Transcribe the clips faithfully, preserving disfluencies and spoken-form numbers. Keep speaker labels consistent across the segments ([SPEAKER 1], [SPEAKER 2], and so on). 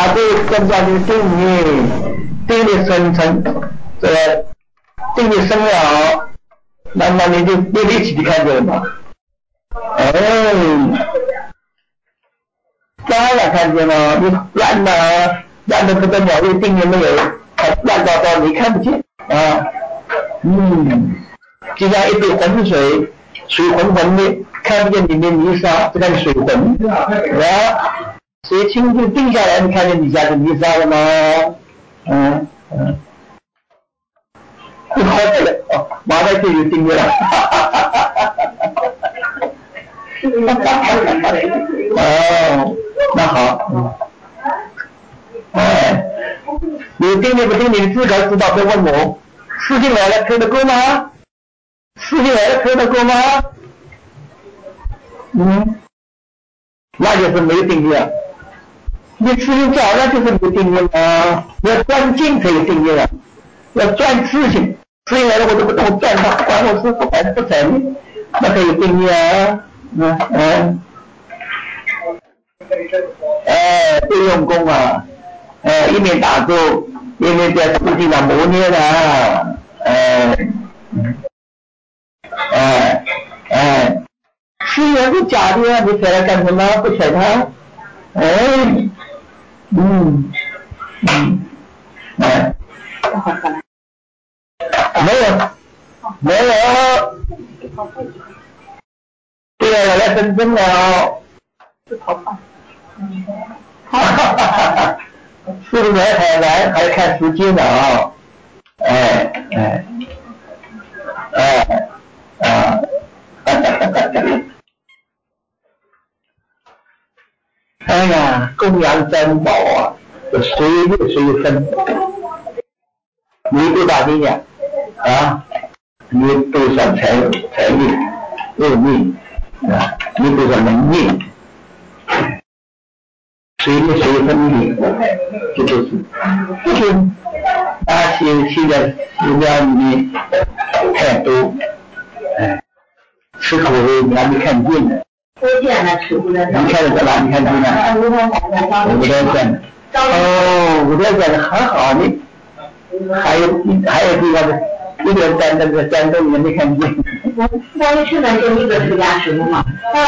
[SPEAKER 1] 那这个更加的定力，定力生成，这个定力生了，那么你就没力气去看见了嘛。哎，当然看见了，你乱的乱的不得了，这定力没有，乱糟糟你看不见啊。嗯，就像一杯浑水，水浑浑的，看不见里面泥沙，这叫水浑。啊，水清就定下来，你看见底下的泥沙了吗？嗯嗯。好这个哦，马上就有定力了。哦，那好，嗯，哎，你定力不定力，你自个儿知道，别问我。事情来了，推得过吗？事情来了，推得过吗？嗯，那就是没有定力了。你事情早了就是没有定力了，要专精才有定力了，要专事情。事情来了我就不动，转它，管我是不管不成，那才有定力啊。嗯嗯。哎，不用功啊，哎，一面打坐，一面在实际上磨练啊，哎，哎，哎，是人是假的啊，你踩它干什么？不踩它，哎，嗯，嗯，哎，没有，没有，对呀，我来深圳了，是逃犯。哈哈哈哈，是不是还来还看时间的啊？哎哎哎啊！哎呀，供养三宝啊，随月随分，你多大力量啊？你多少财财力、物力啊？你多少能力？随月随分的，这就是不行。啊，现现在寺庙里面太多，哎，吃口味你还没看见呢。你看得到哪里看见呢？五台山。哦，五台山很好呢。还有还有地方的，一点山那个山洞也没看见。我去年就一个出家师傅嘛。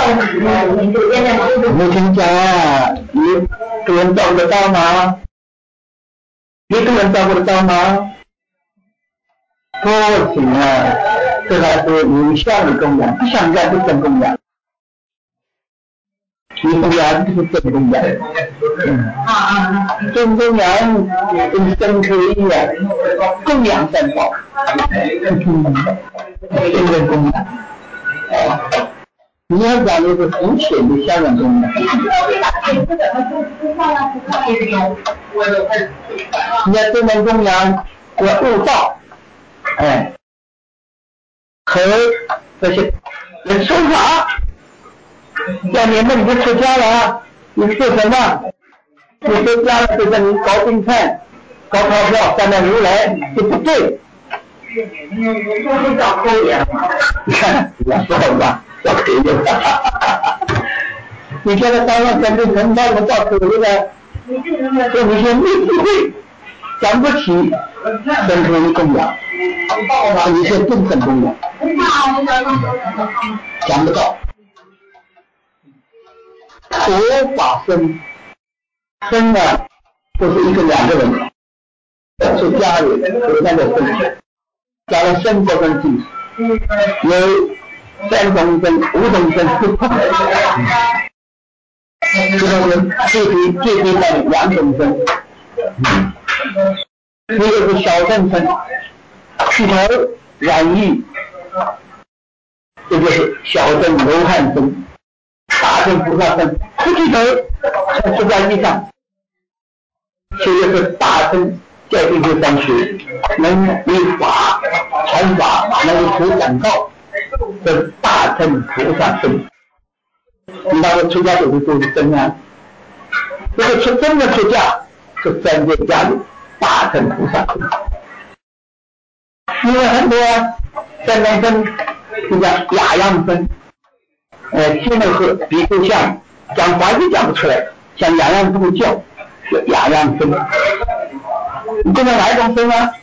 [SPEAKER 1] 我听讲啊，你都能照顾得到吗？你都能照顾得到吗？不行啊，这还是有相的供养，不相干不真供养。你供养就是真供养，嗯，真供养跟真可以啊，供养三宝，嗯，真正供养。你要讲的是很浅的香港供养。你要真正供养，要悟道，哎，和这些人说法。要明白你就出家了，你说什么？你出家了就跟你搞订餐、搞钞票、站在如来，就不对。找口眼，你看，我说了吧，找口眼。你现在当上真正成道的找口眼了，说你先没智慧，讲不起真可以供养，你是真正供养，讲不到。佛法僧，僧呢不是一个两个人，是家里有那个僧，加了僧不分地，有三种僧、五种僧，其中有最低最低的两种僧，一个是小乘僧，剃头染衣，这就是小乘罗汉僧。大乘菩萨僧不剃头，从出家衣上，这个是大乘教定是三学，能立法传法，能普讲道，这是大乘菩萨僧。你那个出家就是都是僧啊，这个出真的出家是三界家里大乘菩萨僧。因为很多三藏僧就叫雅样僧。呃，听了和比不像讲法就讲不出来，像洋洋不会叫， 叫雅阳僧。你供养哪一种僧啊？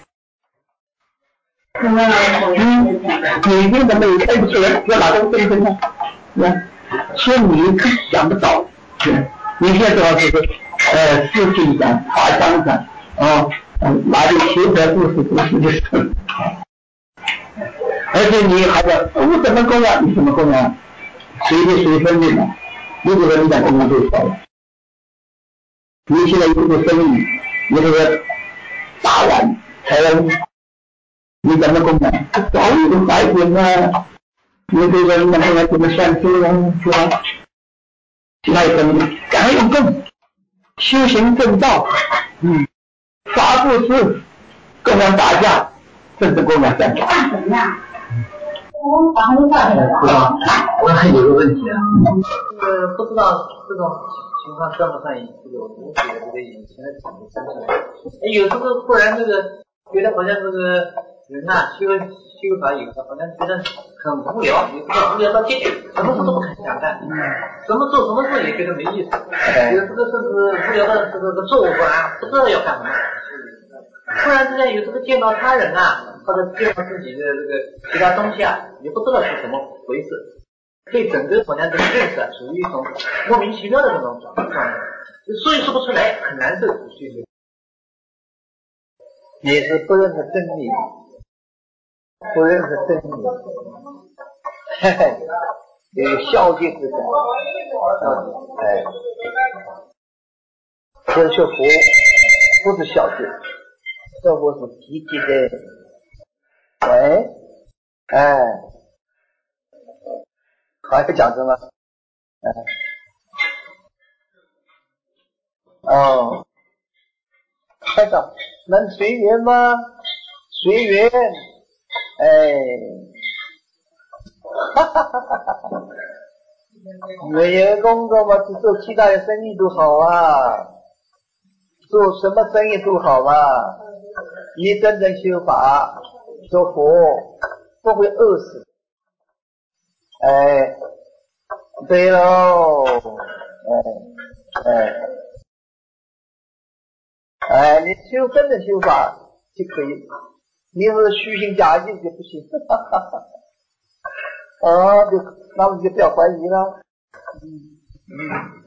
[SPEAKER 1] 嗯，你一定怎么也猜不出来，要哪种僧僧啊？嗯，所以你想不到，嗯，你现在主要是呃视频上、画像上，哦，嗯，哪里写的故事故事就是，而且你还要我怎么供养，你怎么供养？随便随分的嘛，你这个人家供养多少？你现在有个生意，你这个大碗财恩，你怎么供养？早有个白点啊！你这个人家怎么算数啊？是吧？其他一个敢用功，修行正道，嗯，发布施，供养大家，甚至供养三家。我还有个问题啊，
[SPEAKER 2] 呃，不知道这种情况算不算这个无水的这个以前的讲的真正？有时候忽然这个觉得好像这个人呐、啊，修修法以后，好像觉得很无聊，有时候无聊到极致，什么事都不肯想干，什么做什么事也觉得没意思，有时候甚至无聊的这个做法不知道要干嘛。突然之间有时候见到他人啊，或者见到自己的这个其他东西啊，也不知道是什么回事，对整个好像这个认识啊，属于一种莫名其妙的这种状态，所以说不出来，很难受。你是不认识真理，不认识真理，嘿嘿，有消极之感，嗯，哎，这学佛不是消极。这我是积极的，哎，哎，还要讲什么？哎，哦，开场能随缘吗？随缘，哎，哈哈哈哈哈！没有工作嘛，去做其他的生意都好啊，做什么生意都好啊。你真正修法修佛不会饿死，哎，对喽，哎哎哎，你修真正修法就可以，你是虚心假意就不行，哈哈哈哈，啊，就那么就不要怀疑了，嗯嗯，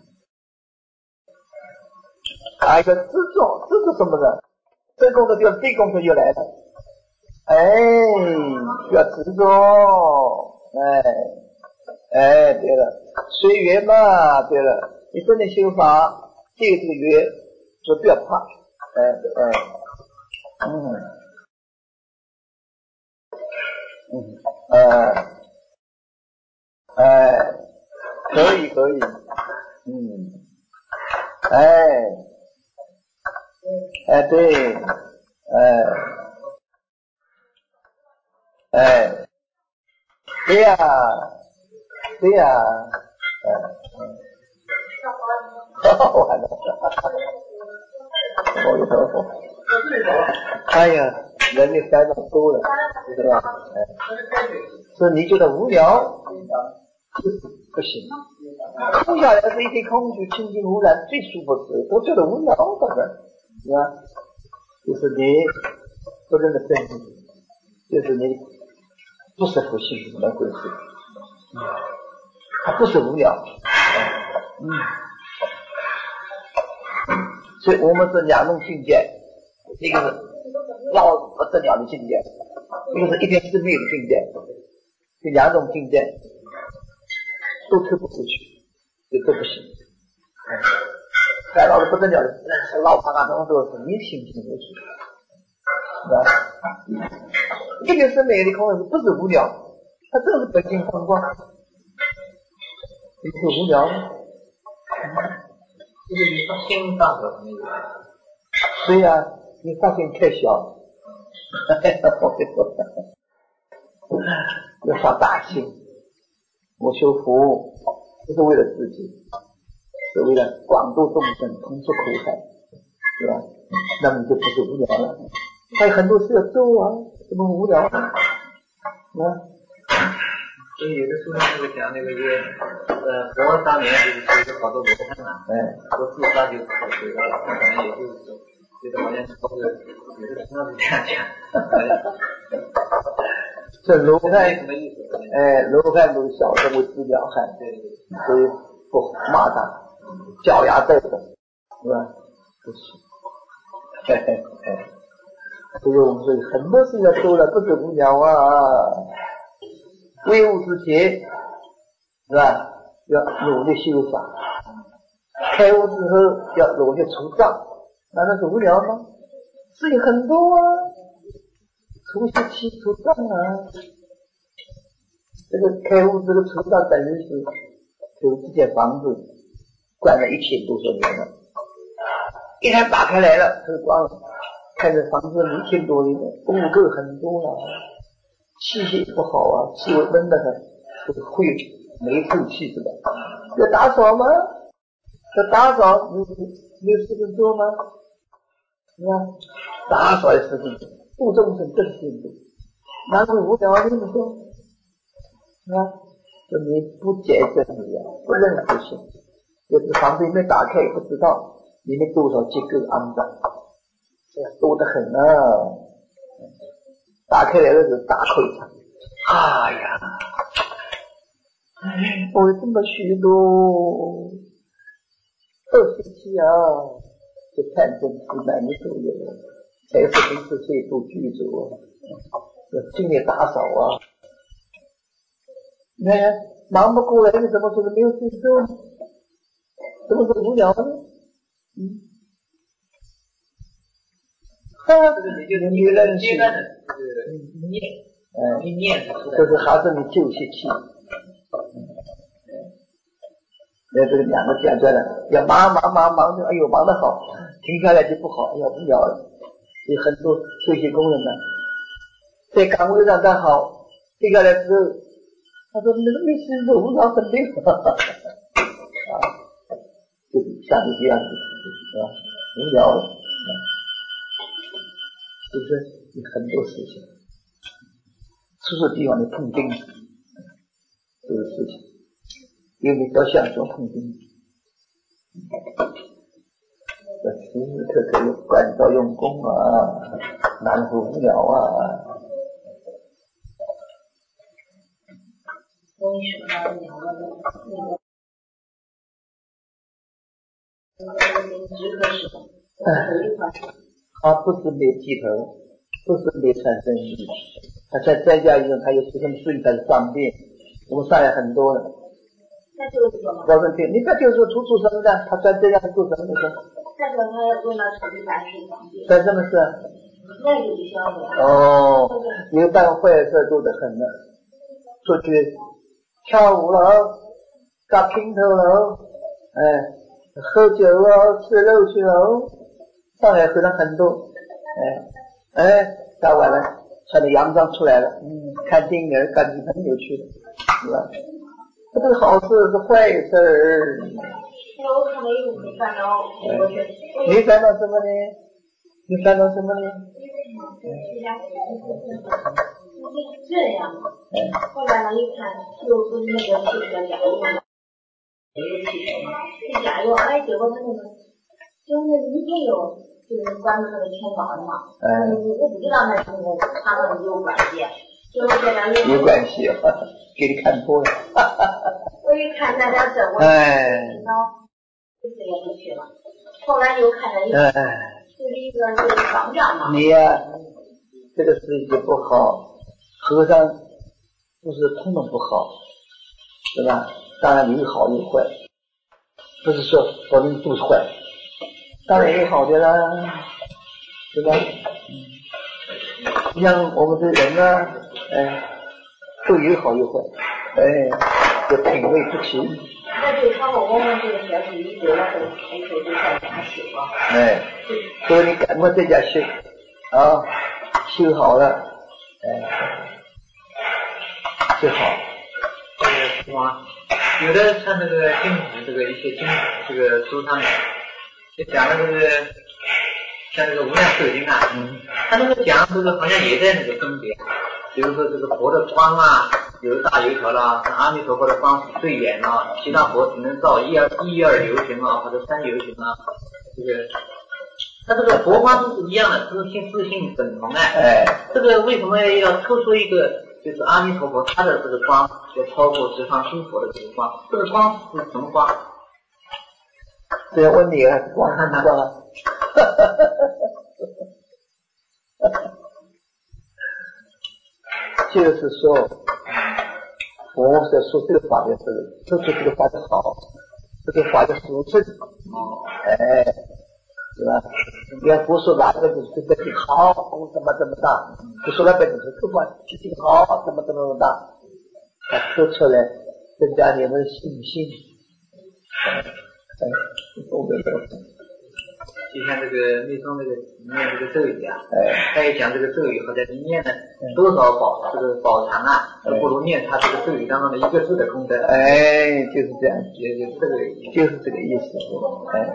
[SPEAKER 2] 还有一个执着，执着什么的，这功德就这功德就来了。哎，不要执着，哎，哎，对了，随缘嘛，对了，你真的修法，这个这个缘，就不要怕，哎哎，嗯嗯，哎哎，可以可以，嗯，哎哎对，哎哎，对呀。对呀、啊，嗯，完了，我一头发，哎呀，人的烦恼多了，是吧？哎，所以你觉得无聊，不行，空下来是一片空虚，清净无染，最舒服的，都觉得无聊，当然，是吧？就是你不认得真理，就是你不是佛系怎么回事？嗯，它不是无聊，嗯。所以我们是两种境界，一个是老不得了的境界，一个是一片生灭的境界，这两种境界都推不出去，这都不行。再老的不得了的，那是老爬爬东都是你心情不去，是吧？一片生灭的空是不是无聊？它真是本性风光，你是无聊吗？ 就是你发心上头没有？
[SPEAKER 1] 对呀、啊，你发心太小，要发大心。我修佛不是为了自己，是为了广度众生，同出苦海，是吧？那么就不是无聊了。还有很多事要做啊，怎么无聊啊？啊，
[SPEAKER 2] 所以有的书上那个讲那个一个呃佛当年就是有好多罗汉嘛，
[SPEAKER 1] 哎，
[SPEAKER 2] 我自杀就跑水了，可能也就是说，觉得好像这个有的书上是这样讲。
[SPEAKER 1] 这罗汉
[SPEAKER 2] 没什么意思。
[SPEAKER 1] 哎，罗汉都是小时候治疗汉，
[SPEAKER 2] 对对对，
[SPEAKER 1] 所以不骂他，脚牙斗的，是吧？不是，嘿嘿嘿。所以我们说很多事要做了，不是无聊啊。为悟之前，是吧？要努力修法，开悟之后要努力除障，难道是无聊吗？事情很多啊，除习气除障啊。这个开悟这个除障等于是有这间房子关了一千多少年了，一旦打开来了，透光了，看着房子一千多年了，污垢很多了，气息不好啊，气味闷得很，这个会没透气是吧？要打扫吗？要打扫，你你有事情做吗？是吧？打扫的事情度众生更辛苦，哪会无聊？你说是吧？说你不解真理啊，不认识性，就是房子里面打开也不知道里面多少结构肮脏，多得很啊！打开来的是大溃疡，哎呀，我这么许多二十七啊，就看真是男女都有，才是平时岁数具足，要尽力打扫啊。你看忙不过来，你怎么说是没有事做呢？怎么是无聊呢？嗯。
[SPEAKER 2] 这个你就是你这个阶段的这个念，
[SPEAKER 1] 嗯，
[SPEAKER 2] 一念出来，
[SPEAKER 1] 就是还是你救习气。那这个两个阶段了，要忙忙忙忙着，哎呦忙得好，停下来就不好，要无聊了。所以很多休息工人呢，在岗位上干好，停下来之后，他说那个没事做，无聊很累，啊，就是像你这样子，是吧？无聊了。是不是有很多事情，处处地方你碰钉子，这个事情，因为你要想说碰钉子，要时时刻刻有关照用功啊，难不无聊啊。
[SPEAKER 3] 我一说到两个那个那个职科时候，有一款。
[SPEAKER 1] 他不是没剃头，不是没穿生衣，他在在家以后，他有什么事情才是方便。我们上海很多了。
[SPEAKER 3] 那就是说嘛。
[SPEAKER 1] 我问你，你这就是图出什么的？他穿这样做什么的？
[SPEAKER 3] 他说他为了出去办事方便。
[SPEAKER 1] 干什么事？
[SPEAKER 3] 那就不晓得。
[SPEAKER 1] 哦，有办坏事多得很了，出去跳舞了，搞拼头了，哎，喝酒了，吃肉去了。上海回来很多，哎哎，搞完了，穿着洋装出来了，嗯，看电影感觉很有趣的，是吧？这不是好事，是坏事。
[SPEAKER 3] 那我看到有没烦恼，我觉得
[SPEAKER 1] 你烦恼什么呢？你烦恼什么呢？
[SPEAKER 3] 这样嘛，后来呢一看，又是那个汽车加油嘛，没有汽车嘛，一加油，哎，结果他那个，就那女朋友。就是关注那个钱包的嘛，嗯，我不知道那是那个他们有关系，结果这两年
[SPEAKER 1] 有关系，给你看破了。
[SPEAKER 3] 我一看那点事，我
[SPEAKER 1] 哎，
[SPEAKER 3] 脑这次也不去了。后来又看到一个，就是一个就是方丈嘛。
[SPEAKER 1] 你呀、啊，这个事情就不好，和尚不是通通不好，是吧？当然有好有坏，不是说保证都是坏。当然有好的啦，对吧？嗯，像我们这人呢，哎，都有好有坏，哎，这品味不齐。
[SPEAKER 3] 那就他和我们这个小弟一对了，都开口就在家修啊。
[SPEAKER 1] 哎，所以你赶快在家修啊，修好了，哎，就好。
[SPEAKER 2] 这个什么？有的看这个经史，这个一些经这个书上面。就讲的这个像这个无量寿经啊，嗯，他那个讲这个好像也在那个分别，比如说这个佛的光啊， 有大有小啦，跟阿弥陀佛的方是最远了，其他佛只能造一二一二游行啊，或者三游行啊，这个。它这个佛光都是一样的，自性自性本同哎。
[SPEAKER 1] 哎，
[SPEAKER 2] 这个为什么要抽出一个，就是阿弥陀佛他的这个光要超过十方诸佛的这个光？这个光是什么光？
[SPEAKER 1] 这要问你啊，光什么光啊？就是说，佛在说这个法的时候，说出这个法的好，这个法的殊胜，哎。是吧？你要不说哪个就是这个好，怎么怎么大，不说那个就是这个这个好，怎么怎么大，他说出来增加你们的信心。哎，哎，我们说，
[SPEAKER 2] 就像这个密宗这个念这个咒语啊，
[SPEAKER 1] 哎，
[SPEAKER 2] 他也讲这个咒语好像你念了多少宝这个宝藏啊，都不如念他这个咒语当中的一个字的功德。
[SPEAKER 1] 哎，就是这样，
[SPEAKER 2] 也就是这个
[SPEAKER 1] 就是这个意思，哎。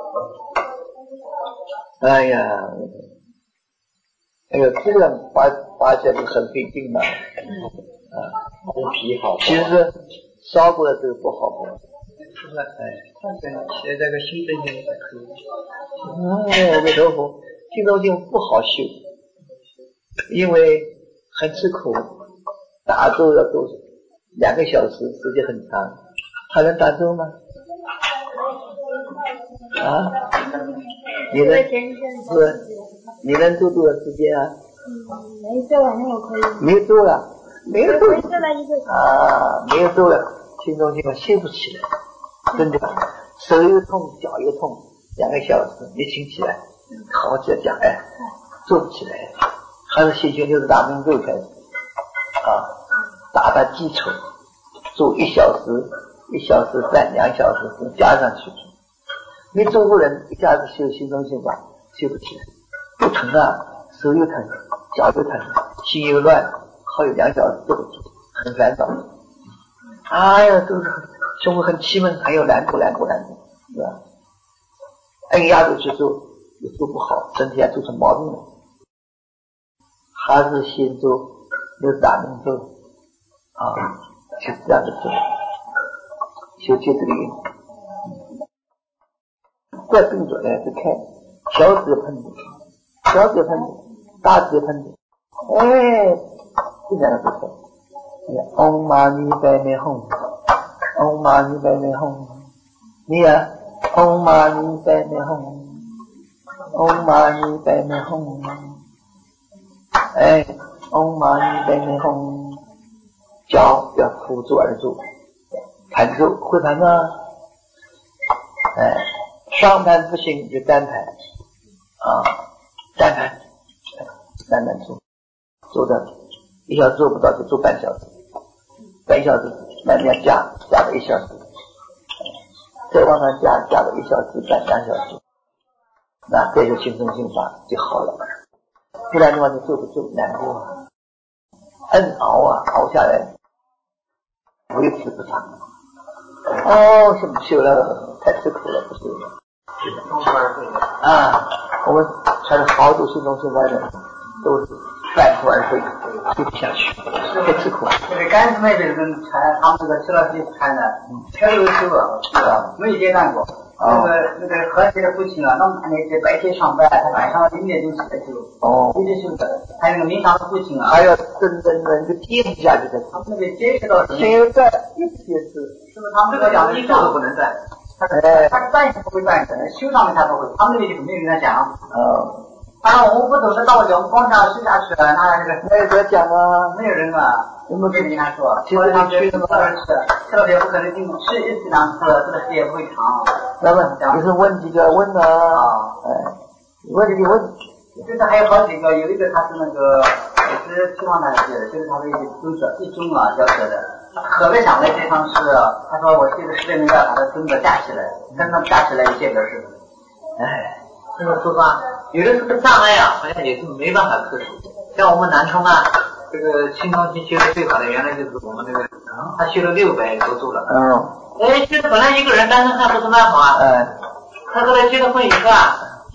[SPEAKER 1] 哎呀，哎呦，这个拔拔起来就很费劲嘛。啊，
[SPEAKER 2] 皮好。
[SPEAKER 1] 其实烧过的这个不好过。
[SPEAKER 2] 是不是？哎，看起来写这个心正性还可以。
[SPEAKER 1] 哎，阿弥陀佛，心中性不好修，因为很吃苦，打坐要多两个小时，时间很长，还能打坐吗？啊？你能是？你能做多少时间啊？
[SPEAKER 3] 嗯，没做完我可以。
[SPEAKER 1] 没做了，没有做。
[SPEAKER 3] 没做了一个
[SPEAKER 1] 啊，没有做了，心中心嘛修不起来，真的，手又痛，脚又痛，两个小时没醒起来，好起来讲哎，做不起来，还是先学六十大明咒开始啊，打打基础，做一小时、一小时半、两小时加上去。没做过人一下子修心中心法修不起来，又疼啊，手又疼，脚又疼，心又乱，好有两小时做不起，很烦躁。哎呀，都是胸口很气闷，还有难过难过难过，是吧？摁压着去做也做不好，身体还做成毛病了。还是先做六十大明咒啊，就这样子做，修就这个原因。再动作呢是看小指喷子，小指喷子，大指喷子，哎，这两个不错。嗡嘛呢呗咪吽，嗡嘛呢呗咪吽，你呀，嗡嘛呢呗咪吽，嗡嘛呢呗咪吽，哎，嗡嘛呢呗咪吽，脚要辅助而坐，盘坐会盘吗？哎。双盘不行就单盘啊，单盘单盘做，做的一小时做不到就做半小时，半小时慢慢加加到一小时，再往上加加到一小时半两小时，那这个心中心法就好了。不然的话你做不住，难过啊，摁熬啊熬下来，维持不长。哦，什么修了太吃苦了，不修了。啊，我们还是好多心中心外的都是半途而废，吃不下去，太吃苦了。
[SPEAKER 2] 这个甘肃那边人参，他们这个吃了这参呢，全都吃过，是吧？没有接干过。那个那个和谐的父亲啊，那么那些白天上班，他晚上零点钟起来修，哦，一直修的。还有那个明堂的父亲啊，
[SPEAKER 1] 还要真真正就坚持下去才。
[SPEAKER 2] 他们那边坚持到
[SPEAKER 1] 现在一直坚持，
[SPEAKER 2] 是不是？他们这个讲一坐都不能站。他
[SPEAKER 1] 哎，
[SPEAKER 2] 他站也不会站，修上面他不会，他们那边就是没有跟他讲。
[SPEAKER 1] 哦，
[SPEAKER 2] 当然我们不懂得道理，我们光这样修下去了，那这个
[SPEAKER 1] 没有人讲啊，
[SPEAKER 2] 没有人啊，
[SPEAKER 1] 我们
[SPEAKER 2] 没有跟他说，
[SPEAKER 1] 其实他去
[SPEAKER 2] 吃了吃，吃了也不可能进，吃一次两次，这个时间也不会长。
[SPEAKER 1] 那么你是问几个问啊？
[SPEAKER 2] 啊，
[SPEAKER 1] 哎，问几个问？
[SPEAKER 2] 就是还有好几个，有一个他是那个也是西方大学的，就是他是一中者一中啊教学的。特别想在这趟是，他说我这个十年要把他孙子架起来，跟他架起来一件个事。哎，这个说法，有的这个障碍啊，好像也是没办法克服。像我们南充啊，这个青铜器修的最好的，原来就是我们那个，他修了六百多柱了。嗯。哎，这本来一个人单身汉不是蛮好啊。嗯。他后来结了婚以后啊，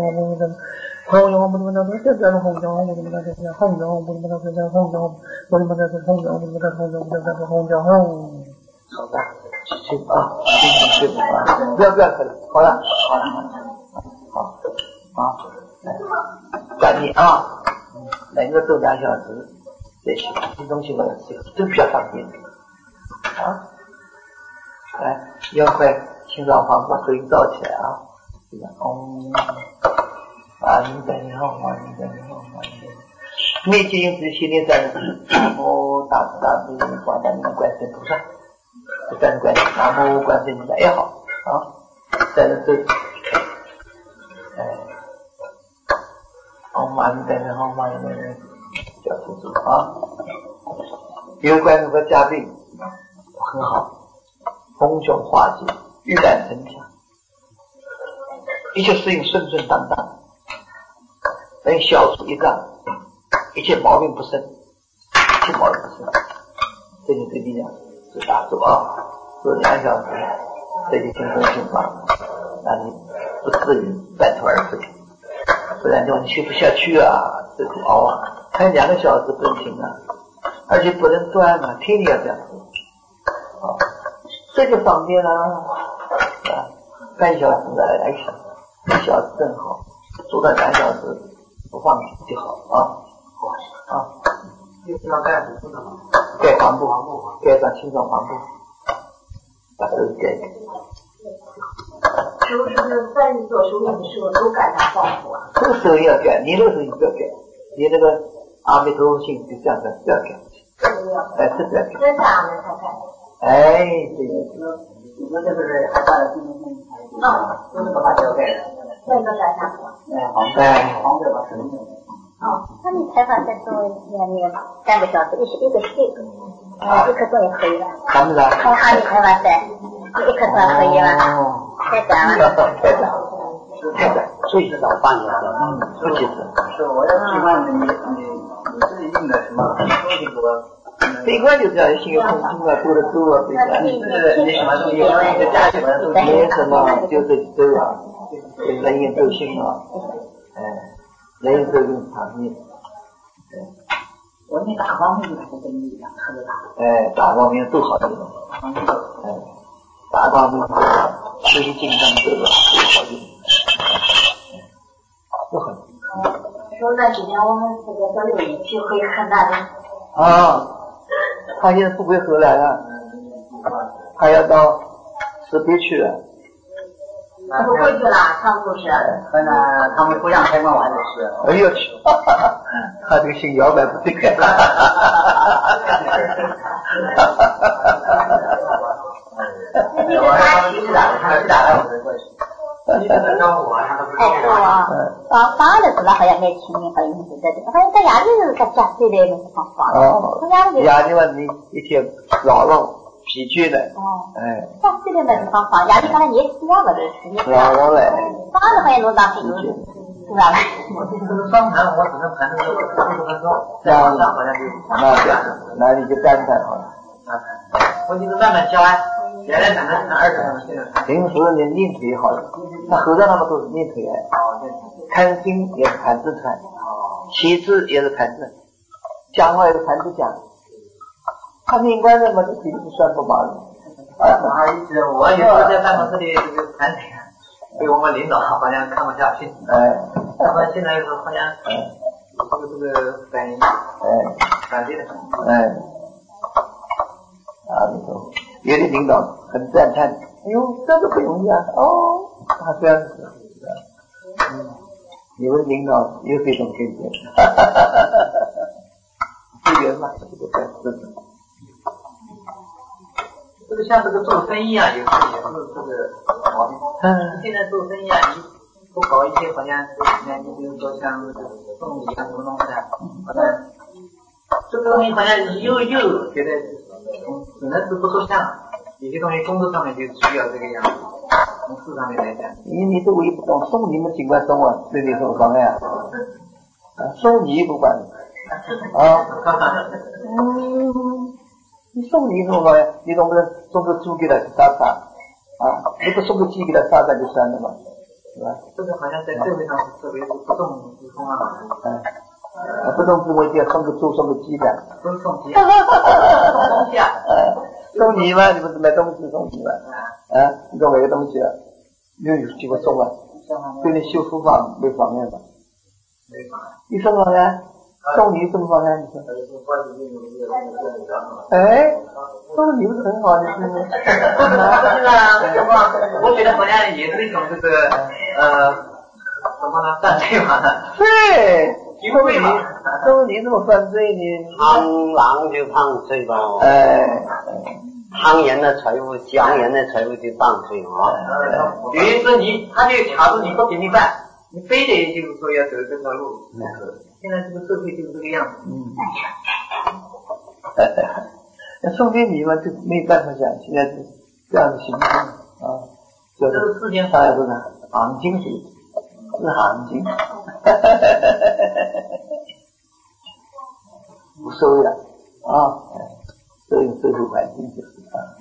[SPEAKER 2] 红不能红红不能那这这红红不能那这红红不能那这红红不能那这红红不能那红红不能那红红。好的，去啊，去去啊，不要不要喝了，好了，好了，好，好，来，赶紧啊，能够走两小时再去，这东西我要吃，真比较方便啊。来，要快清早房把声音造起来啊！这个嗡，啊，你在你好，啊，你在你好，啊，你在你好。灭尽之心念三世，哦，大慈大悲广大灵感观世音菩萨，这三观南无观世音菩萨也好啊，三世，哎，哦，妈你在你好，妈你在你好，叫清楚啊！因为观世音菩萨加倍很好。逢凶化吉，遇难成祥，一切事情顺顺当当，能消除一障，一切毛病不生，一切毛病不生。这就对你讲是打坐啊，做两小时，这就轻松轻放，那你不至于半途而废，不然就你去不下去啊，这就熬啊，还有两个小时不能停啊，而且不能断啊，天天要这样做啊。这就方便了啊，半小时来来行，一小时正好，做到两小时不放弃就好啊。好啊，就是要盖胡子嘛，盖黄布，盖上清爽黄布，把手盖起。
[SPEAKER 3] 是不是在你做手艺的时候都盖上黄布啊？
[SPEAKER 2] 这个手艺要盖，你那个手艺不要盖，你那个阿弥陀佛心就这样的不要盖。哎，这不要盖。
[SPEAKER 3] 那这样的才盖。
[SPEAKER 2] 哎，这个
[SPEAKER 4] 你说这不是还挂在心中心？
[SPEAKER 3] 啊，
[SPEAKER 4] 不是把它交给人。
[SPEAKER 3] 那个盖上去了。
[SPEAKER 4] 哎，黄盖，黄盖把手弄。
[SPEAKER 3] 哦，他们采访在说那个三个小时，一一个一个，呃，一刻钟也可以了。
[SPEAKER 2] 他们啥？
[SPEAKER 3] 从哈密采访在，一刻钟可以了。哦，太短了。
[SPEAKER 2] 太短，太短，最少半小时。嗯，不及时。
[SPEAKER 4] 是，我要习惯你你你自己用的什么东西给我。
[SPEAKER 2] 悲观就这样，心有空空啊，多得多啊，悲观。
[SPEAKER 4] 你是你什么东西？一个价什么东西？
[SPEAKER 2] 没什么，就是周啊，人言周心啊，哎，人言周心长命。
[SPEAKER 4] 我那大方面还跟你一样，特别大。
[SPEAKER 2] 哎，大方面都好用。哎，大方面学习精当这个都好用，都好用。
[SPEAKER 3] 说那几年我们这个小六一去回河南了。
[SPEAKER 2] 啊。他现在不回河南了，他要到石碑去了。
[SPEAKER 3] 他不回去了，他不是。
[SPEAKER 4] 河南他们不让开放玩的是。
[SPEAKER 2] 哎呦去，他这个心摇摆不对。
[SPEAKER 4] 我他们去打，他去打来我才过去。你这个招呼啊，他都不知道。
[SPEAKER 3] 哎，是啊，放放的是那好像没听明白意思在这，好像在家里是在家谁的没放放。
[SPEAKER 2] 哦。家里嘛，你一天劳劳疲倦的。哦。哎。
[SPEAKER 3] 家谁的没地方放，家里好像也吃药了都是。
[SPEAKER 2] 劳劳嘞。
[SPEAKER 3] 放的好像都当疲倦，是吧？
[SPEAKER 4] 这个双盘我只能盘这个这个高，再往上好像就
[SPEAKER 2] 那那你就单盘好了。
[SPEAKER 4] 我就是慢慢教啊。原来咱们看二十分，现在
[SPEAKER 2] 平时你练腿好了，那和尚他们都是练腿哎。
[SPEAKER 4] 哦，对。
[SPEAKER 2] 看经也是盘字看，写字也是盘字，讲话也是盘字讲。他命官的嘛，这腿是算不麻的。
[SPEAKER 4] 不好意思，我有时候在办公室里这个盘腿，
[SPEAKER 2] 被我们领导好像看不下去。
[SPEAKER 1] 哎，
[SPEAKER 2] 他们现在是好像有这个这个反应，
[SPEAKER 1] 哎，
[SPEAKER 2] 反对的反应。
[SPEAKER 1] 哎，啊，你说有的领导很赞叹，哎呦，这个不容易啊，哦，他这样子，嗯，有的领导有这种感觉，哈哈哈哈哈，资源嘛，这个在这种。
[SPEAKER 2] 这个像这个做生意啊，有时候也是这个毛病。嗯。现在做生意啊，你不搞一些好像，你比如说像这个送礼啊什么东西啊，好像这个东西好像又又觉得只能是不说相，有些东西工作上面就需要这个样子。从事上面来讲，
[SPEAKER 1] 你你这我也不懂，送礼嘛尽管送啊，对你什么妨碍啊？啊，送礼不管啊，嗯。你送礼什么玩意？你总不能送个猪给他杀杀啊？你不送个鸡给他杀杀就算了嘛，是吧？
[SPEAKER 2] 这个好像在社会上是特别不动之风啊。
[SPEAKER 1] 嗯，不动之风就要送个猪送个鸡的。
[SPEAKER 2] 都是送鸡。送东西啊？
[SPEAKER 1] 送礼嘛，你不是买东西送礼嘛？啊，你送买个东西啊，又有机会送啊？对你修书法没妨碍吧？
[SPEAKER 2] 没妨碍。
[SPEAKER 1] 你什么妨碍？送礼什么妨碍？你说？哎，送礼不是很好的，是不是？
[SPEAKER 2] 不是啊，为什么？我觉得好像也是一种这个呃什么呢？犯罪嘛。
[SPEAKER 1] 对，送礼送礼怎么犯罪呢？
[SPEAKER 5] 螳螂就犯罪吧。
[SPEAKER 1] 哎，
[SPEAKER 5] 汤圆的财物，江源的财物就犯罪啊。
[SPEAKER 2] 比如说你，他就卡住你不给你办。你非得就是说要走这条路，嗯、现在这个社会就是这个样子。嗯，
[SPEAKER 1] 那送给你嘛，就没办法讲，现在是这样的形式啊，
[SPEAKER 2] 这个世间
[SPEAKER 1] 上来不是行情是是行情，无所谓了啊，这种社会环境就是啊。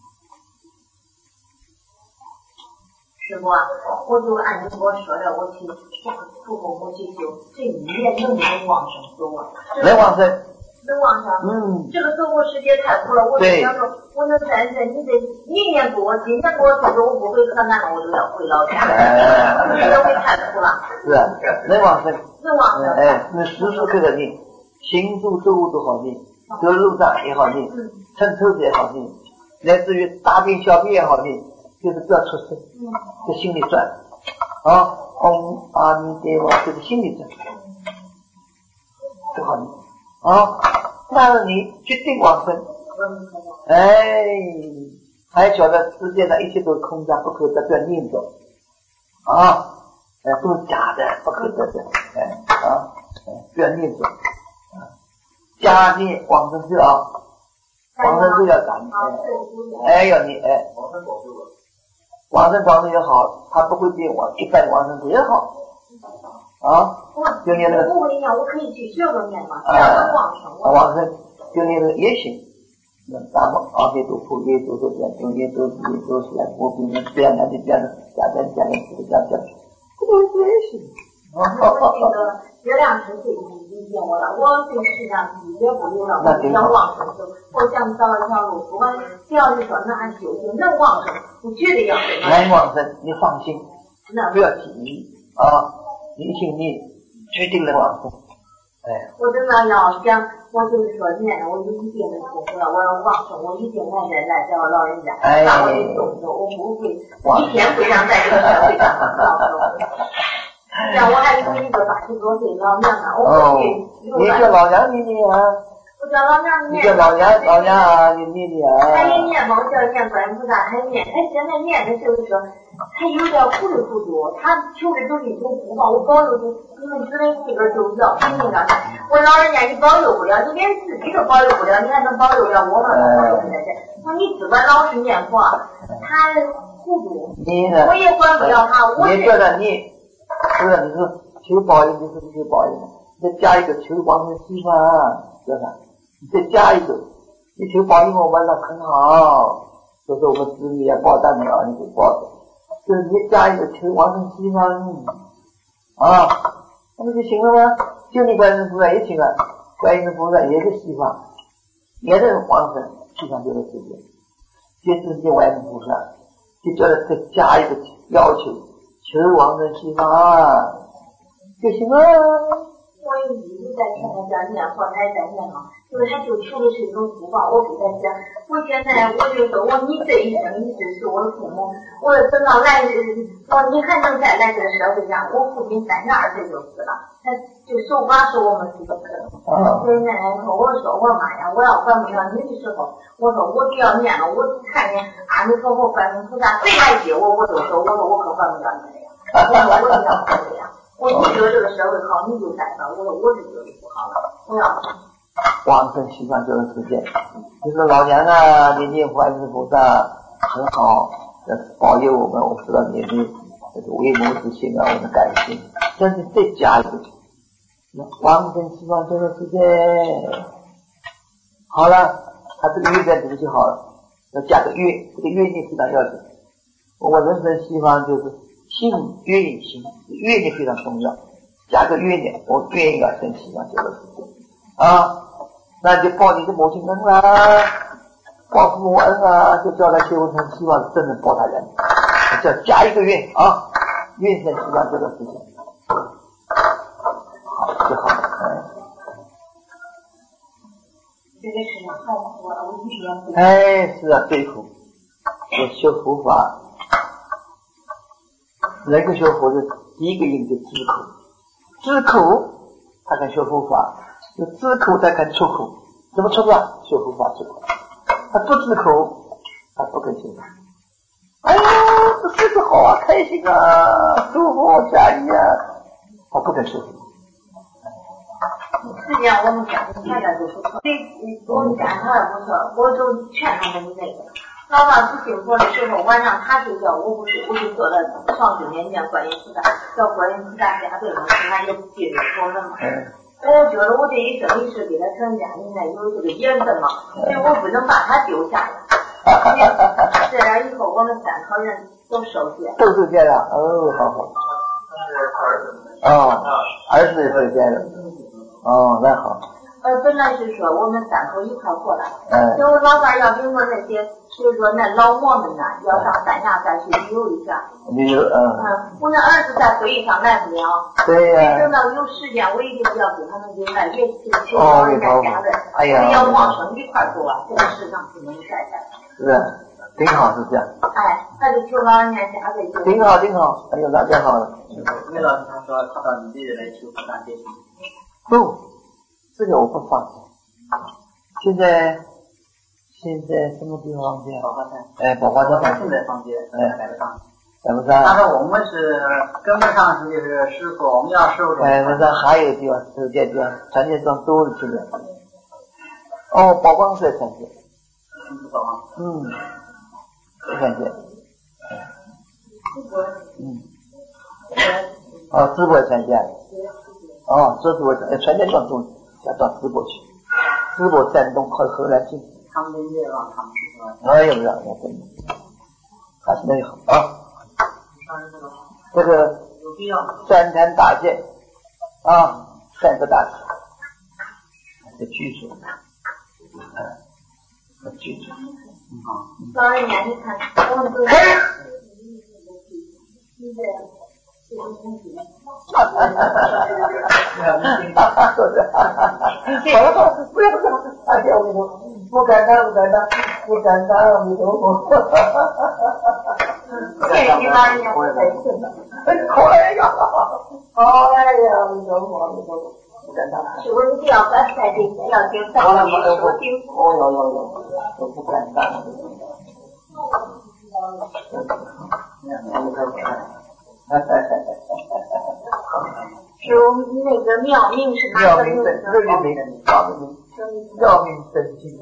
[SPEAKER 3] 师傅啊，我就按你我说的，我去父母我去修，这一年能不能往生走啊？
[SPEAKER 1] 能往生，
[SPEAKER 3] 能往生。嗯。这个走过时间太苦了，我就想说，我能战胜，你得明年给我，今年给我说说我不回河南了，我就要回老家。哎。这回太苦了。
[SPEAKER 1] 是啊，能往生。
[SPEAKER 3] 能往生。
[SPEAKER 1] 哎，那时时刻刻念，行住坐卧都好念，走路上也好念，乘车子也好念，乃至于大便小便也好念。就是不要出声，在心里转啊，嗡阿弥陀佛，就是心里转，这好念啊。但是你决定往生，哎，还晓得世界上一切都是空的，不可得，不要念着啊，哎，都是假的，不可得的，哎啊，不要念着啊，加念往生咒啊，往生咒要咋念？哎，要念哎。往生往生也好，他不会比往一般往生也好啊。就念那个，
[SPEAKER 3] 我不会念，我可以去学个念嘛，这样能往生。
[SPEAKER 1] 往生就念那个也行。那咱们阿弥陀佛，也都是这样，中间都是也都是来，我比你这样的这样的，加加加加这个加加，这个也行。
[SPEAKER 3] 我这个月亮是最理解我了，我对世上一点不留了，我想往生走，我想找一条路，不管只要你说能按修行能往生，我绝对要
[SPEAKER 1] 能往生，你放心，不要急啊，你信你决定能往生。哎，
[SPEAKER 3] 我真的要想，我就是说念，我一定能痛苦了，我要往生，我一定来来来找老人家，把我给送走，我不会一天不想在这个社会上浪费。像我还有一个八十多岁老娘呢，我回去。
[SPEAKER 1] 你叫老娘念念啊。
[SPEAKER 3] 我叫老娘念。
[SPEAKER 1] 你叫老娘老娘啊，你念念啊。
[SPEAKER 3] 还也念嘛，我叫念观音菩萨，还念。他现在念的就是说，他有点糊里糊涂，他求的都是一种福报，我保佑你，你们只能自个儿就要，你那个，我老人家你保佑不了，你连自己都保佑不了，你还能保佑了我们保佑不了谁？那你自个儿老实念佛，他糊涂，我也管不了他，我
[SPEAKER 1] 你叫他念。不是，你说求保佑，你是不是求保佑？你再加一个求往生西方，知道吧？你再加一个，你求保佑我们那很好，所以说我们子女要报答你啊，你就报的。就是你加一个求往生西方啊，那不就行了吗？就你观音菩萨也行了，观音菩萨也是西方，也是往生西方这个世界，就是你观音菩萨，就叫他再加一个要求。 求往生西方就行了。
[SPEAKER 3] 我也一直在劝他讲念佛，他也在念嘛，就是他就求的是一种福报。我给他讲，我现在我就说，我你这一生一直是我的父母，我等到来世，我你还能再来这个社会上，我父亲三十二岁就死了，他就守寡守我们四个人。所以奶奶说，我说我妈呀，我要管不了你的时候，我说我只要念了，我看见阿弥陀佛、观音菩萨谁来接我，我就说，我说我可管不了你了呀，我说我一定要管这样。我你觉得这个社会好，你就在那。我说我是觉得不好了，我要
[SPEAKER 1] 往生西方就是时间，就是老娘啊，你念观世菩萨很好，保佑我们，我知道你的这个为母之心啊，我们感谢。但是再加一个，往生西方就是时间。好了，他这个愿在读就好了，要加个愿，这个愿力非常要紧。我们人生西方就是信愿行，愿力非常重要，加个愿力，我愿意要生西方就是时间啊。那就报你的母亲恩啦，报父母恩啊，就叫他修成希望真的报他人，叫加一个愿啊，愿生希望这个事情，好就好了。哎，
[SPEAKER 3] 这个事情好苦啊，我一点不。
[SPEAKER 1] 哎，是啊，最苦。我修佛法，能够修佛的第一个因就知苦，知苦他才修佛法。就知苦才肯出苦，怎么出啊？修佛法出苦，他不知苦，他不肯修。哎呀，这日子好啊，开心啊，舒服家里啊，他不肯修。
[SPEAKER 3] 实际上我们家庭大家都不错，我们家庭也不错，我就劝他们那个。老大不信佛的时候，晚上他睡觉，我不睡，我就坐在床对面念观音菩萨，叫观音菩萨加对嘛，他也不记得佛门嘛。我觉得我这一生一世给他成家，应该有这个缘分嘛，所以我不能把他丢下来。这样以后我们三口人都受戒，
[SPEAKER 1] 都受戒了，哦，好好。哦，儿子也受戒了，哦，那好。
[SPEAKER 3] 呃，本来是说我们三口一块过来，
[SPEAKER 1] 嗯，
[SPEAKER 3] 结果老伴要领我那些，就是说那老魔们呢，要上三亚再去旅游一下。
[SPEAKER 1] 旅游，嗯。
[SPEAKER 3] 嗯，我那儿子在会议上来不了。
[SPEAKER 1] 对呀、啊。
[SPEAKER 3] 等到有时间，我一定要给他们领来，也去去老人家家人，
[SPEAKER 1] 哎呀，
[SPEAKER 3] 要往生一块过啊，这个世上不能改改。
[SPEAKER 1] 是啊，挺好，是这样。
[SPEAKER 3] 哎，他就求老人家家人。
[SPEAKER 1] 挺好，挺好，哎呦，那太好了。
[SPEAKER 2] 魏老师他说他到你这里来求菩萨接心。
[SPEAKER 1] 不。这个我不放弃。现在现在什么地方去？
[SPEAKER 2] 宝华山。
[SPEAKER 1] 哎，宝华山
[SPEAKER 2] 正在放街，哎，摆不上。
[SPEAKER 1] 摆不上。
[SPEAKER 2] 他说我们是跟不上是就是师傅，我们要收着。
[SPEAKER 1] 摆不上还有地方，这些地方传接庄多了去了。哦，宝光社传接。嗯。传接。嗯。哦，淄博传接。哦，这是我传接庄东要到淄博去，淄博山东靠河南近。
[SPEAKER 2] 他们的愿望，他们是说。
[SPEAKER 1] 哎呦，让我真的，还是那个好啊。这个
[SPEAKER 2] 有必要。
[SPEAKER 1] 三坛大戒啊，三个大戒，这居住，嗯，这居住，
[SPEAKER 2] 嗯好。
[SPEAKER 3] 老人家，你看，我们都是。
[SPEAKER 1] 哈哈哈哈哈！是的，哈哈哈！好了好了，不要不要，哎呀，我不敢当，不敢当，不敢当，阿弥陀佛！哈哈哈哈哈！
[SPEAKER 3] 谢谢你老人家，我在信的。
[SPEAKER 1] 好哎呀，好哎呀，阿弥陀佛，阿弥陀佛，不敢当。
[SPEAKER 3] 是我一定要把在这些要听三个一说清楚。
[SPEAKER 1] 哦哟哟哟，我不敢当。
[SPEAKER 3] 是我们那个妙命是哪个名字？
[SPEAKER 1] 妙命真妙命妙命真经。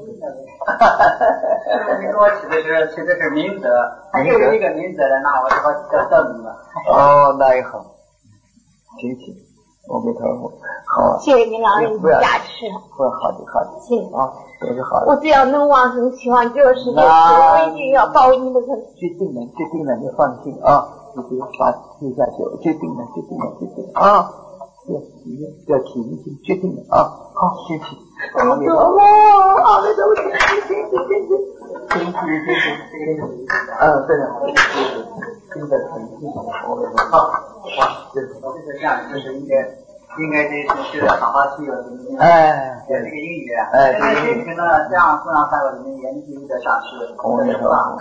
[SPEAKER 2] 你给我起的是起的是明德，还就是一个明德的，那我就好叫正了。
[SPEAKER 1] 哦，那也好，行行，我没头发，好。
[SPEAKER 3] 谢谢您老人家加持。
[SPEAKER 1] 会好的好的。行啊，都是好的。
[SPEAKER 3] 我只要能往生希望这个世界，我一定要保你的身。
[SPEAKER 1] 决定了，决定了，你放心啊，你不要发接下去，决定了，决定了，决定了啊。不要体验，不要体验，决定了啊！好，谢谢。阿弥陀佛，阿弥陀佛，谢谢谢谢谢谢，谢谢谢谢谢谢，嗯，对的，谢谢。 这个很正常。
[SPEAKER 4] 好，就是就是这样，就是应该应该得就是好好去了，
[SPEAKER 1] 哎，
[SPEAKER 4] 学这个英语，
[SPEAKER 1] 哎，
[SPEAKER 4] 现在学成了这样这样三个人研究的上去，是吧？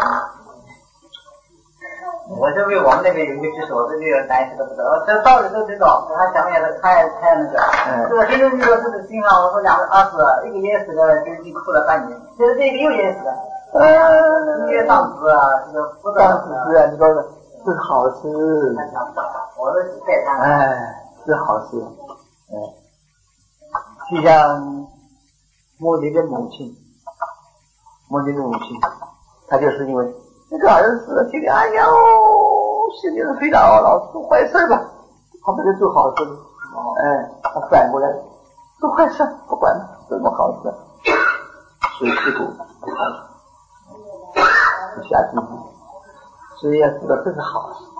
[SPEAKER 4] 我就为我们那边有一个技术，我这个男士都不知道，这道理都知道，他讲也是太太那个。这个真正遇到这个情况，我说两个儿子，一个淹死的，就已经哭了半年，现在这个又淹死了。嗯，越上子啊，这个不知道。
[SPEAKER 1] 上子是啊，你说的是好事。
[SPEAKER 4] 我都是在看。
[SPEAKER 1] 哎，是好事。哎，就像莫妮的母亲，莫妮的母亲，她就是因为。那个儿子心里哎呀，心里是非常懊恼，做坏事吧，他不是做好事，哎，他反过来做坏事，不管什么好事，所以这个不下地狱，所以要知道这是好事，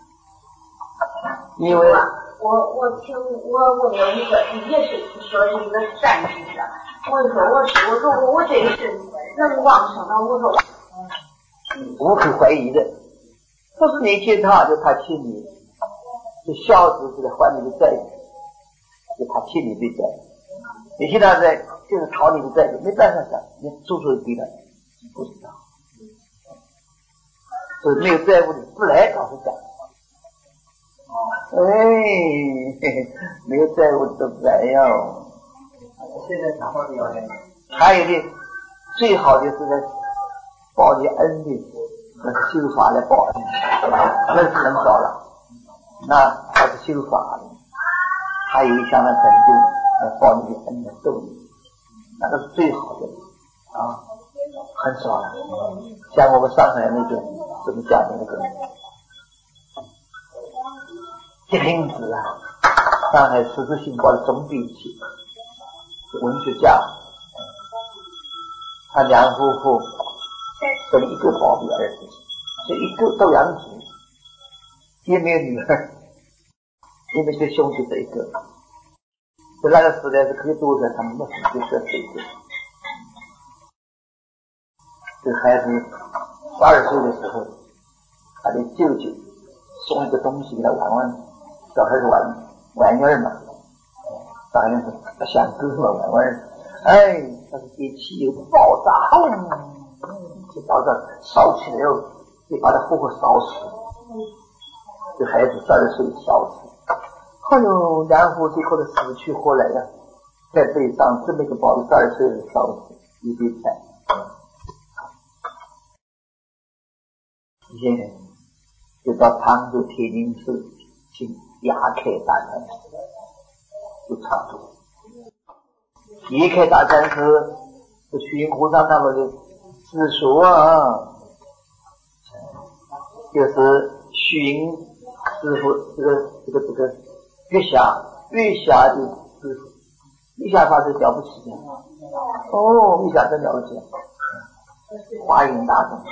[SPEAKER 1] 因为
[SPEAKER 3] 我我听我问了一个也是说是一个善知识，我说我是我说我我这个是能旺盛的，我说。
[SPEAKER 1] 无可怀疑的，不是你欠他，就他欠你，就孝子是在还你的债，就他欠你的债，你欠他债就是讨你的债，没办法的，你出手给他，不知道，所以没有债务的不来搞是讲，哎，没有债务都不来哟。
[SPEAKER 4] 现在啥都要来。
[SPEAKER 1] 还有的最好的是在。报你恩的，那是修法来报恩，那是很少了。那还是修法的，还有一项的成就来报你的恩的咒你，那个是最好的啊，很少了。像我们上海那个怎么讲的那个金瓶子啊，上海时事新报的总编辑，文学家，他两夫妇。生一个宝贝儿子，是一个斗羊子，也没有女儿，因为这兄弟这一个，在那个时代是可以多的，他们不是就说这一个。这孩子十二岁的时候，他的舅舅送一个东西给他玩玩，小孩子玩玩意儿嘛，当然是不想哥嘛玩玩儿，哎，他是给汽油爆炸，轰！就到这烧起来后，就把他活活烧死。这孩子十二岁烧死，哎呦，然后最后的死去活来了，在背上这么一个宝贝十二岁的烧死，一堆菜。现在就到常州天津市请牙开大禅师，就差不多。一开大禅师是虚云菩萨他们的师叔啊，就是虚云师傅这个这个这个月下月下的师傅，月下法师了不起的哦，月下真了不起，华严大众，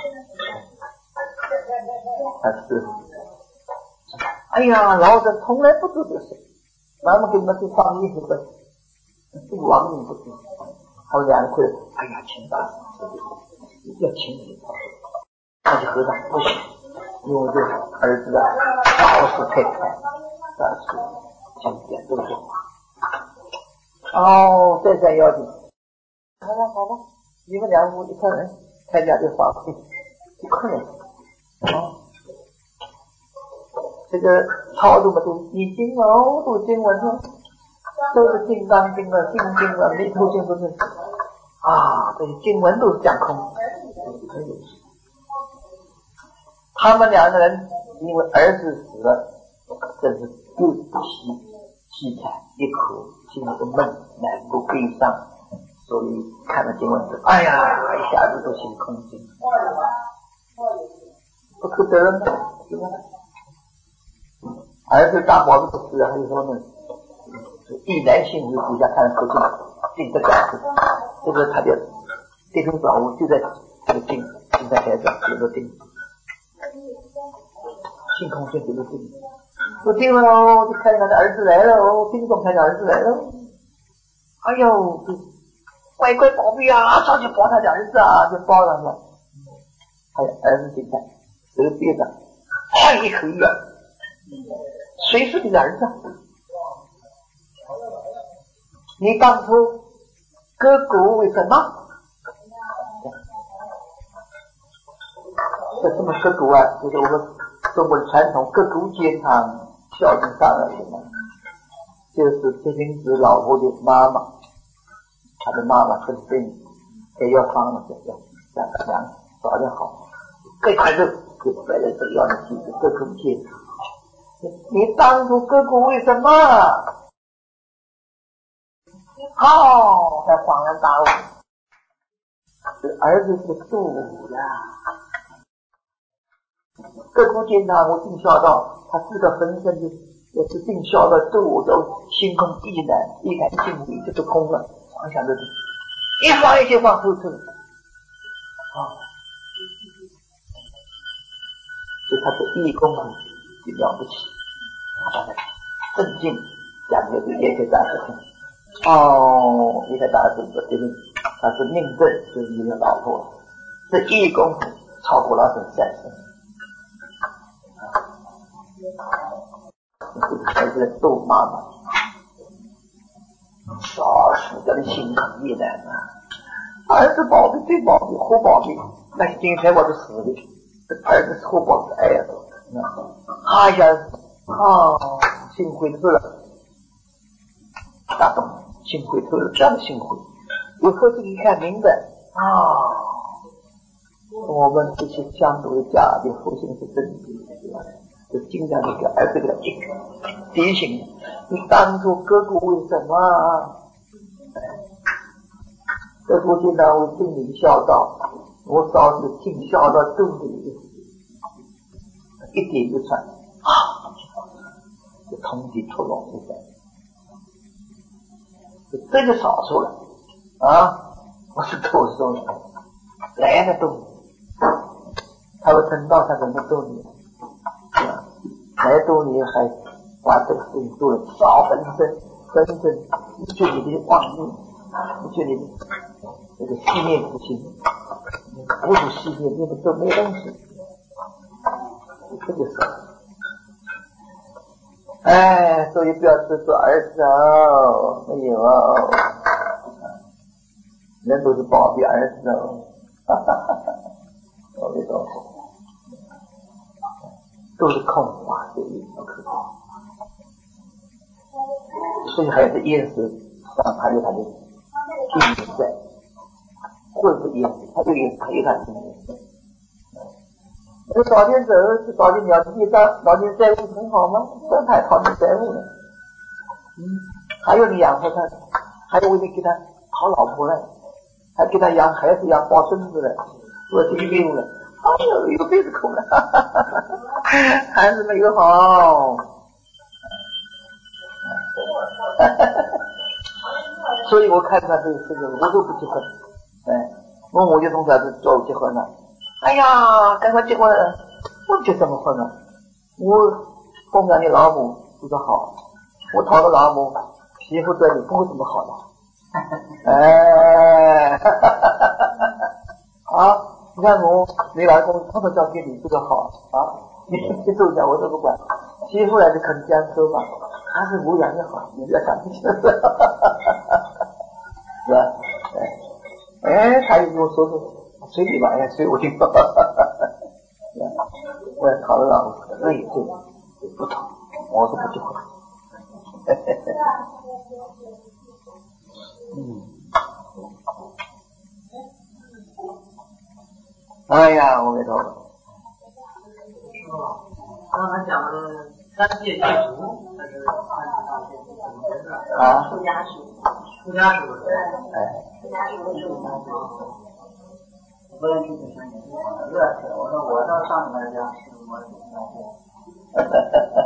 [SPEAKER 1] 他师傅，哎呀，老子从来不做这事，咱们给你们去放衣服的，这个王命不知，他们两个会，哎呀，请大师。要请你，那就和尚不行，因为我这儿子啊，老是太快，但是请点都说哦，再三要紧，好吧好吧，你们两个一看人，开价就发挥，就快了啊。这个操作嘛都已经哦，都经文了，都是金刚经了、心经了、弥陀经都是啊，这些经文都是讲空。很有趣，他们两个人因为儿子死了，真是又喜凄惨，一口心里都闷，难过悲伤，所以看了经文之后，哎呀，一下子都心空心，不可得了吗？儿子大宝不死，还有说呢，一男性为国家看得口径，定这个这个他的这种宝物就在这个定，就在孩子这个定，性空性这个定，我定了哦，就看见他的儿子来了哦，听众看见儿子来了，哎呦，乖乖宝贝啊，上去抱他的儿子啊，就抱上了，还有儿子就看手憋着， 换一口怨，谁是你的儿子？你当初割骨为什么？这什么割骨啊？就是我们中国的传统割骨煎汤，孝敬上儿子嘛。就是这名字老婆的妈妈，她的妈妈生病，给药方了，要让他娘早点好，割块肉给摆在这个药的机子，割骨煎汤。你当初割骨为什么？哦，才恍然大悟，这儿子是个度呀。割骨煎汤，我尽孝道，他自个浑身就也是尽孝道度，都星空一览，一览尽理，这就空了，想想这是一放一就放透彻啊！所以他的义功夫就了不起，他的镇静讲的是叶学大师。哦，叶学大师不对，他是命正，就是你的老婆，这义功夫超过了这三生。还是逗妈妈，少时叫你心疼一难啊！儿子宝贝最宝贝，活宝贝，那今天我是死的，儿子是活宝贝，哎呀，哎呀，啊，心灰透了，打动，心灰透了，这样的心灰，有后自己看明白啊，我们这些相对的假的佛性是真的，对吧？就经常这个儿子给他提醒你当初割骨为什么？割骨经常为尽你孝道，我早就尽孝道度你，一点就算啊，就通体出笼一下，这就少数了啊！我是多数了，来了度你，他会等到他怎么度你？来度你还把这个事情做了少分身分身，你觉得你的妄念，你觉得你这个熄灭不行，无主熄灭，那个都没东西，这就是。哎，所以不要只做儿子哦，没有哦，人都是宝贝儿子哦，哈哈哈哈，宝贝东西。都是空话，这一不可怕。所以还是厌世，让他有他的意义在，会不厌世，他就有他有他的意义在。那早点走，是早点了解到老年债务很好吗？这才讨你债务呢。嗯，还有你养活他，还有为你给他好老婆了，还给他养孩子养抱孙子了，我这个业务了。哎呦，一个辈子空了，哈哈哈哈，孩子没有好，哈哈哈，所以我看他这个事情，我都不结婚。哎，我我就从小就叫我结婚了。哎呀，赶快结婚了，我结什么婚了？我供养你老母比较好，我讨个老母媳妇在你不会怎么好的。哎，哈哈哈哈，啊。你看我，你老公他们交给你这个好啊，你你走讲我都不管，媳妇来就肯这样说嘛，还是我养的好，你不要想这些，是吧？哎，哎，他就跟我说说，随你吧，哎，随我听，哈哈哈哈，我也考虑到那也对，不同，我都不结婚，嗯。哎呀，我没头了。
[SPEAKER 2] 刚才讲的三界具足，还是
[SPEAKER 1] 啊？
[SPEAKER 3] 出家术。
[SPEAKER 2] 出家术。
[SPEAKER 1] 哎。
[SPEAKER 3] 出家术的术。
[SPEAKER 4] 我不认识这三年，热死！我说我到上面家是我是
[SPEAKER 1] 哈哈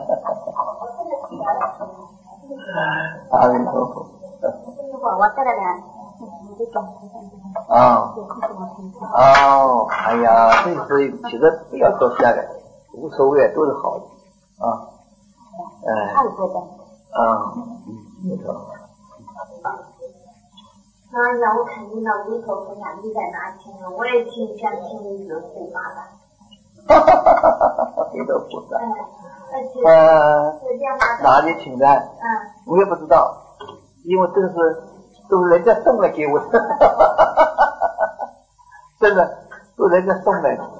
[SPEAKER 1] 哈哈哈！阿弥陀佛。
[SPEAKER 3] 我带了两。
[SPEAKER 1] 啊哦，哎呀，所以所以其实不要说下来，无所谓，都是好的啊。哎，啊，嗯，没错。
[SPEAKER 3] 那让我看你那无头菩萨，你在哪听？我也挺想听你这护法的。
[SPEAKER 1] 哈哈哈哈哈！
[SPEAKER 4] 北斗菩萨。呃，哪里请的？嗯，我也不知道，因为这个是都是人家送来给我的，真的都人家送来的。